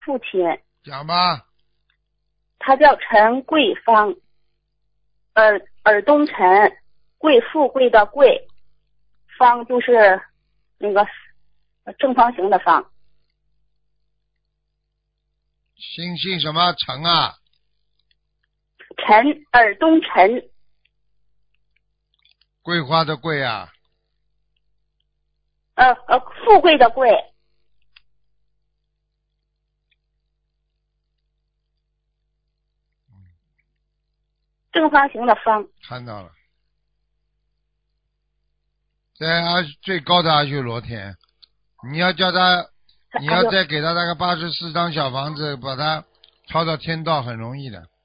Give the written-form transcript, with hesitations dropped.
父亲， 讲吧。 他叫陈桂芳，尔东陈，贵富贵的贵，方就是那个正方形的方。 姓什么？陈啊？ 陈，尔东陈， 桂花的桂啊？ 富贵的贵。正方形的方。 看到了，在最高的阿修罗天，你要叫他，你要再给他那个84张小房子，把他抄到天道，很容易的。